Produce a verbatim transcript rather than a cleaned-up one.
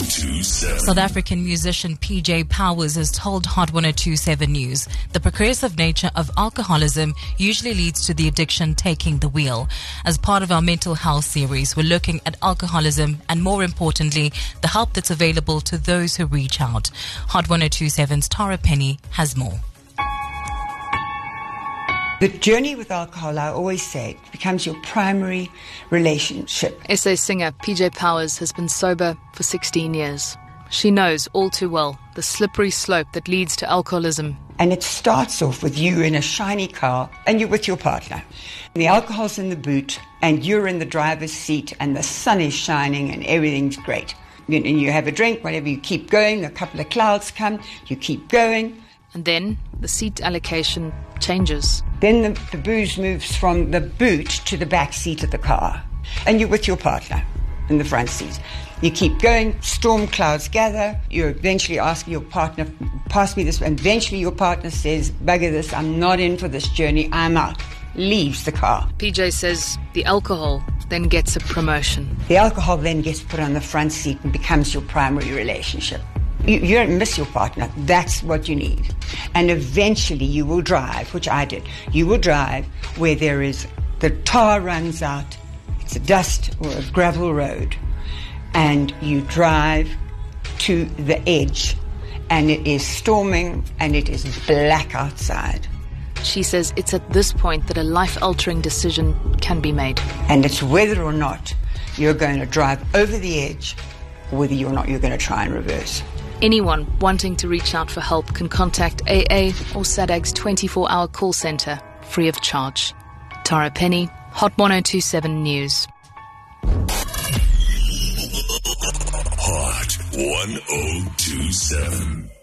two seven. South African musician P J Powers has told Hot one oh two seven News the progressive nature of alcoholism usually leads to the addiction taking the wheel. As part of our mental health series, we're looking at alcoholism and, more importantly, the help that's available to those who reach out. Hot one oh two seven's Tara Penny has more. The journey with alcohol, I always say, becomes your primary relationship. S A singer P J Powers has been sober for sixteen years. She knows all too well the slippery slope that leads to alcoholism. And it starts off with you in a shiny car and you're with your partner. The alcohol's in the boot and you're in the driver's seat and the sun is shining and everything's great. And you have a drink, whatever, you keep going, a couple of clouds come, you keep going. And then the seat allocation changes. Then the, the booze moves from the boot to the back seat of the car. And you're with your partner in the front seat. You keep going, storm clouds gather, you eventually ask your partner, pass me this, and eventually your partner says, bugger this, I'm not in for this journey, I'm out. Leaves the car. P J says the alcohol then gets a promotion. The alcohol then gets put on the front seat and becomes your primary relationship. You, you don't miss your partner. That's what you need. And eventually you will drive, which I did. You will drive where there is, the tar runs out, it's a dust or a gravel road, and you drive to the edge, and it is storming and it is black outside. She says it's at this point that a life-altering decision can be made. And it's whether or not you're going to drive over the edge, or whether or not you're going to try and reverse. Anyone wanting to reach out for help can contact A A or SADAG's twenty-four hour call centre, free of charge. Tara Penny, Hot one oh two seven News. Hot one oh two seven.